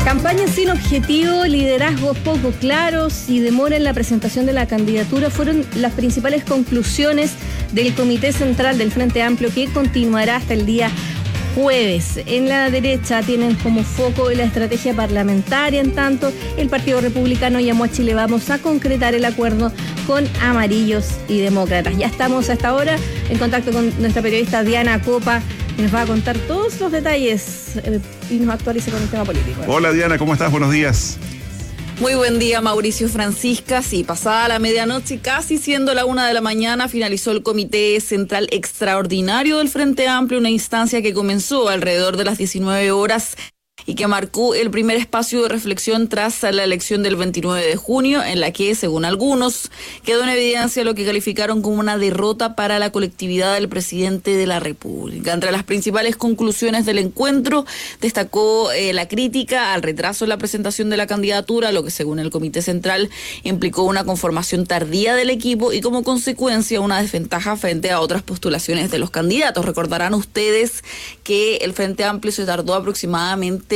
Campaña sin objetivo, liderazgos poco claros y demora en la presentación de la candidatura fueron las principales conclusiones del Comité Central del Frente Amplio, que continuará hasta el día jueves. En la derecha tienen como foco la estrategia parlamentaria, en tanto el Partido Republicano llamó a Chile Vamos a concretar el acuerdo con amarillos y demócratas. Ya estamos hasta ahora en contacto con nuestra periodista Diana Copa, que nos va a contar todos los detalles y nos actualiza con el tema político. Hola Diana, ¿cómo estás? Buenos días. Muy buen día, Mauricio Francisca. Sí, pasada la medianoche, casi siendo la 1 de la mañana, finalizó el Comité Central Extraordinario del Frente Amplio, una instancia que comenzó alrededor de las 19 horas y que marcó el primer espacio de reflexión tras la elección del 29 de junio, en la que, según algunos, quedó en evidencia lo que calificaron como una derrota para la colectividad del presidente de la República. Entre las principales conclusiones del encuentro, destacó la crítica al retraso en la presentación de la candidatura, lo que, según el Comité Central, implicó una conformación tardía del equipo y, como consecuencia, una desventaja frente a otras postulaciones de los candidatos. Recordarán ustedes que el Frente Amplio se tardó aproximadamente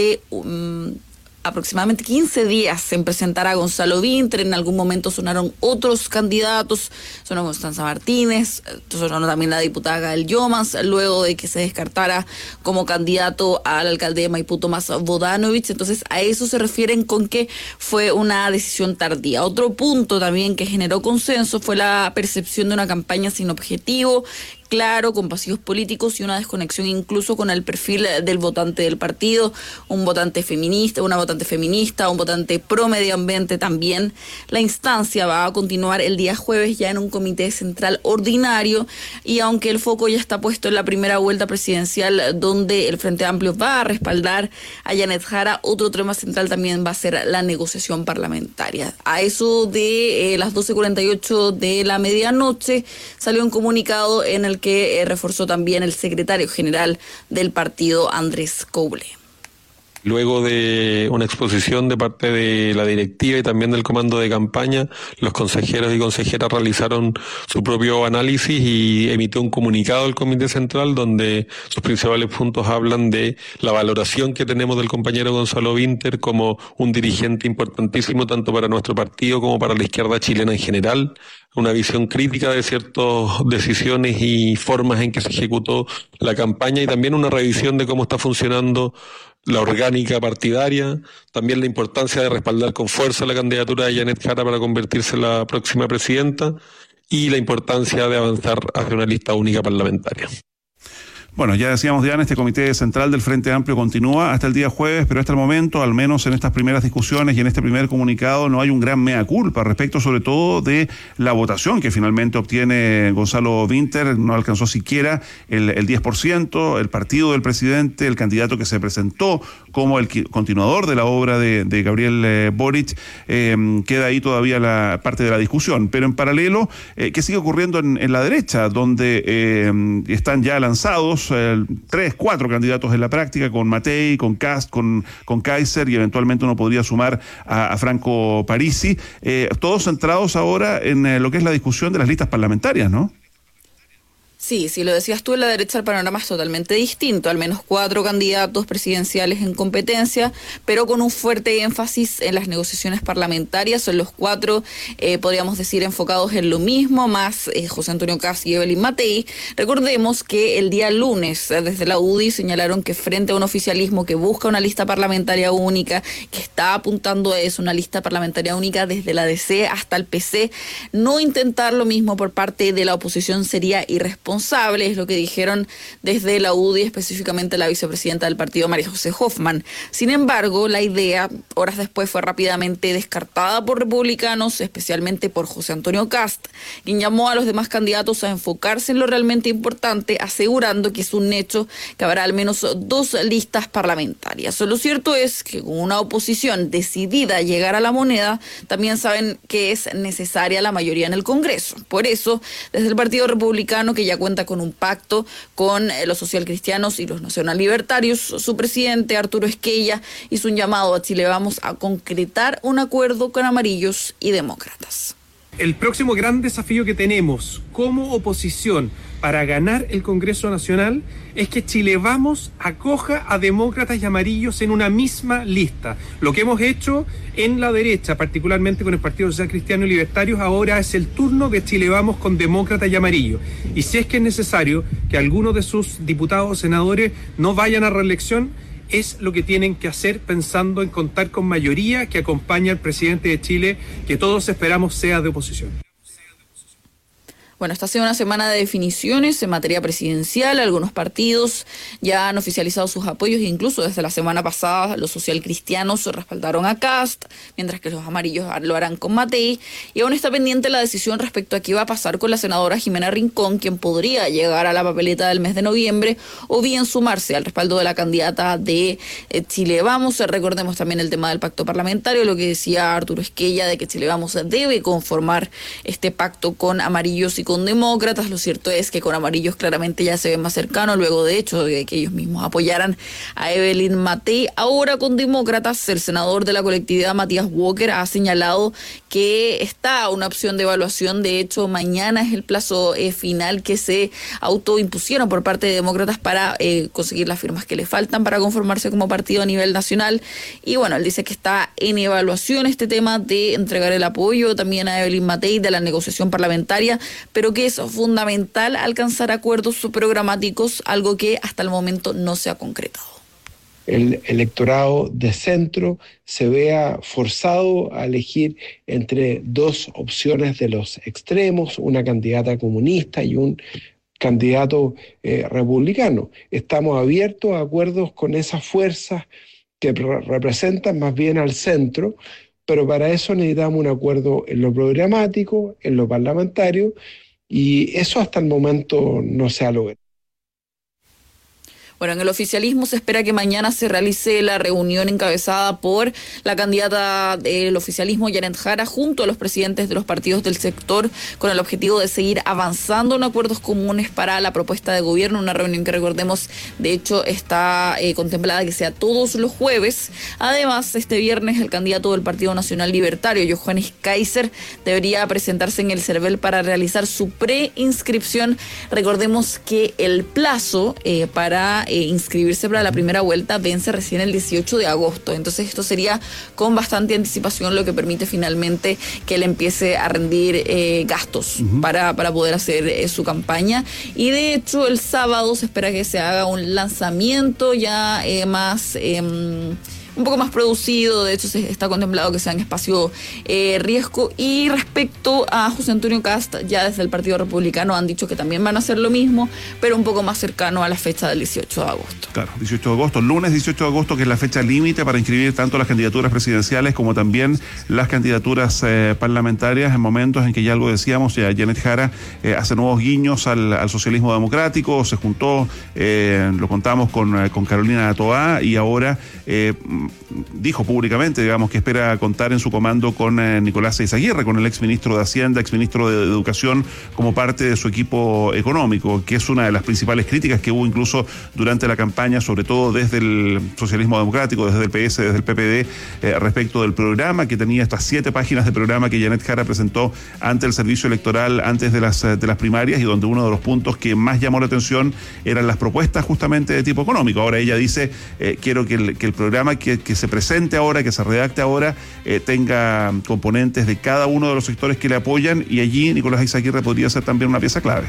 15 días en presentar a Gonzalo Vinter. En algún momento sonaron otros candidatos, sonó Constanza Martínez, sonó también la diputada Gael Llomas, luego de que se descartara como candidato al alcalde de Maipú, Tomás Bodanovich. Entonces, a eso se refieren con que fue una decisión tardía. Otro punto también que generó consenso fue la percepción de una campaña sin objetivo claro, con pasillos políticos y una desconexión incluso con el perfil del votante del partido, un votante feminista, un votante pro medio ambiente también. La instancia va a continuar el día jueves ya en un comité central ordinario, y aunque el foco ya está puesto en la primera vuelta presidencial, donde el Frente Amplio va a respaldar a Yanet Jara, otro tema central también va a ser la negociación parlamentaria. A eso de las 12:48 de la medianoche salió un comunicado en el que reforzó también el secretario general del partido, Andrés Couble. Luego de una exposición de parte de la directiva y también del comando de campaña, los consejeros y consejeras realizaron su propio análisis y emitió un comunicado al Comité Central donde sus principales puntos hablan de la valoración que tenemos del compañero Gonzalo Vinter como un dirigente importantísimo tanto para nuestro partido como para la izquierda chilena en general, una visión crítica de ciertas decisiones y formas en que se ejecutó la campaña y también una revisión de cómo está funcionando la orgánica partidaria, también la importancia de respaldar con fuerza la candidatura de Yanet Jara para convertirse en la próxima presidenta y la importancia de avanzar hacia una lista única parlamentaria. Bueno, ya decíamos, Diana, este Comité Central del Frente Amplio continúa hasta el día jueves, pero hasta el momento, al menos en estas primeras discusiones y en este primer comunicado, no hay un gran mea culpa respecto sobre todo de la votación que finalmente obtiene Gonzalo Vinter. No alcanzó siquiera el 10%, el partido del presidente, el candidato que se presentó como el continuador de la obra de Gabriel Boric, queda ahí todavía la parte de la discusión. Pero en paralelo, ¿qué sigue ocurriendo en la derecha? Donde están ya lanzados 3-4 candidatos en la práctica, con Matei, con Kast, con Kaiser, y eventualmente uno podría sumar a Franco Parisi, todos centrados ahora en lo que es la discusión de las listas parlamentarias, ¿no? Sí, lo decías tú, en la derecha el panorama es totalmente distinto, al menos 4 candidatos presidenciales en competencia, pero con un fuerte énfasis en las negociaciones parlamentarias. Son los 4, podríamos decir, enfocados en lo mismo, más José Antonio Kast y Evelyn Matei. Recordemos que el día lunes, desde la UDI, señalaron que frente a un oficialismo que busca una lista parlamentaria única, que está apuntando a eso, una lista parlamentaria única desde la DC hasta el PC, no intentar lo mismo por parte de la oposición sería irresponsable. Es lo que dijeron desde la UDI, específicamente la vicepresidenta del partido, María José Hoffman. Sin embargo, la idea, horas después, fue rápidamente descartada por republicanos, especialmente por José Antonio Kast, quien llamó a los demás candidatos a enfocarse en lo realmente importante, asegurando que es un hecho que habrá al menos 2 listas parlamentarias. Lo cierto es que con una oposición decidida a llegar a la moneda, también saben que es necesaria la mayoría en el Congreso. Por eso, desde el Partido Republicano, que ya cuenta con un pacto con los socialcristianos y los nacionallibertarios, su presidente Arturo Esquella hizo un llamado a Chile Vamos a concretar un acuerdo con amarillos y demócratas. El próximo gran desafío que tenemos como oposición para ganar el Congreso Nacional es que Chile Vamos acoja a demócratas y amarillos en una misma lista. Lo que hemos hecho en la derecha, particularmente con el Partido Social Cristiano y Libertarios, ahora es el turno de Chile Vamos con demócratas y amarillos. Y si es que es necesario que algunos de sus diputados o senadores no vayan a reelección, es lo que tienen que hacer pensando en contar con mayoría que acompañe al presidente de Chile, que todos esperamos sea de oposición. Bueno, esta ha sido una semana de definiciones en materia presidencial. Algunos partidos ya han oficializado sus apoyos, incluso desde la semana pasada los socialcristianos respaldaron a Kast, mientras que los amarillos lo harán con Matei. Y aún está pendiente la decisión respecto a qué va a pasar con la senadora Jimena Rincón, quien podría llegar a la papeleta del mes de noviembre o bien sumarse al respaldo de la candidata de Chile Vamos. Recordemos también el tema del pacto parlamentario, lo que decía Arturo Esquella de que Chile Vamos debe conformar este pacto con amarillos y con demócratas. Lo cierto es que con amarillos claramente ya se ve más cercano, luego de hecho de que ellos mismos apoyaran a Evelyn Matei. Ahora con demócratas, el senador de la colectividad Matías Walker ha señalado que está una opción de evaluación. De hecho, mañana es el plazo final que se autoimpusieron por parte de demócratas para conseguir las firmas que le faltan para conformarse como partido a nivel nacional. Y bueno, él dice que está en evaluación este tema de entregar el apoyo también a Evelyn Matei de la negociación parlamentaria, pero que es fundamental alcanzar acuerdos programáticos, algo que hasta el momento no se ha concretado. El electorado de centro se vea forzado a elegir entre dos opciones de los extremos, una candidata comunista y un candidato republicano. Estamos abiertos a acuerdos con esas fuerzas que representan más bien al centro, pero para eso necesitamos un acuerdo en lo programático, en lo parlamentario, y eso hasta el momento no se ha logrado. Bueno, en el oficialismo se espera que mañana se realice la reunión encabezada por la candidata del oficialismo, Janet Jara, junto a los presidentes de los partidos del sector, con el objetivo de seguir avanzando en acuerdos comunes para la propuesta de gobierno. Una reunión que, recordemos, de hecho está contemplada que sea todos los jueves. Además, este viernes el candidato del Partido Nacional Libertario, Johannes Kaiser, debería presentarse en el CERVEL para realizar su preinscripción. Recordemos que el plazo para inscribirse para la primera vuelta vence recién el 18 de agosto. Entonces esto sería con bastante anticipación, lo que permite finalmente que él empiece a rendir gastos para poder hacer su campaña. Y de hecho el sábado se espera que se haga un lanzamiento ya más un poco más producido. De hecho se está contemplado que sea en espacio riesgo. Y respecto a José Antonio Kast, ya desde el Partido Republicano han dicho que también van a hacer lo mismo, pero un poco más cercano a la fecha del 18 de agosto. Claro, 18 de agosto, lunes 18 de agosto, que es la fecha límite para inscribir tanto las candidaturas presidenciales como también las candidaturas parlamentarias, en momentos en que ya algo decíamos, ya Janet Jara hace nuevos guiños al socialismo democrático, se juntó, lo contamos con Carolina Toá, y ahora dijo públicamente, digamos, que espera contar en su comando con Nicolás Eizaguirre, con el exministro de Hacienda, exministro de Educación, como parte de su equipo económico, que es una de las principales críticas que hubo incluso durante la campaña, sobre todo desde el socialismo democrático, desde el PS, desde el PPD, respecto del programa, que tenía estas 7 páginas de programa que Janet Jara presentó ante el servicio electoral antes de las primarias, y donde uno de los puntos que más llamó la atención eran las propuestas justamente de tipo económico. Ahora ella dice, quiero que el programa que se presente ahora, que se redacte ahora, tenga componentes de cada uno de los sectores que le apoyan, y allí Nicolás Eizaguirre podría ser también una pieza clave.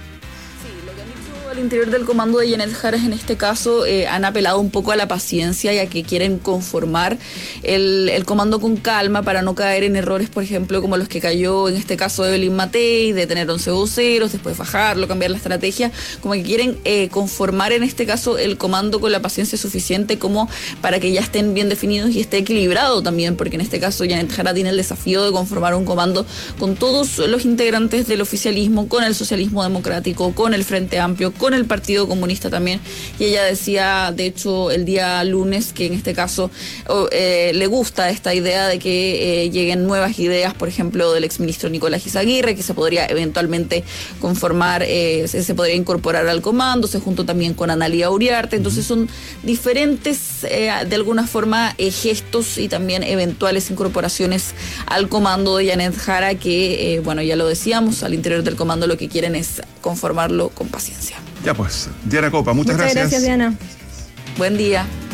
Al interior del comando de Janet Jara en este caso han apelado un poco a la paciencia, ya que quieren conformar el comando con calma para no caer en errores, por ejemplo, como los que cayó en este caso Evelyn Matei, de tener 11 voceros, después bajarlo, cambiar la estrategia. Como que quieren conformar en este caso el comando con la paciencia suficiente como para que ya estén bien definidos y esté equilibrado también, porque en este caso Janet Jara tiene el desafío de conformar un comando con todos los integrantes del oficialismo, con el socialismo democrático, con el Frente Amplio, con el Partido Comunista también. Y ella decía, de hecho, el día lunes, que en este caso le gusta esta idea de que lleguen nuevas ideas, por ejemplo, del exministro Nicolás Eizaguirre, que se podría eventualmente conformar, se podría incorporar al comando. Se juntó también con Analía Uriarte. Entonces son diferentes de alguna forma gestos y también eventuales incorporaciones al comando de Janet Jara, que bueno, ya lo decíamos, al interior del comando lo que quieren es conformarlo con paciencia. Ya pues, Diana Copa, muchas gracias. Muchas gracias, Diana. Buen día.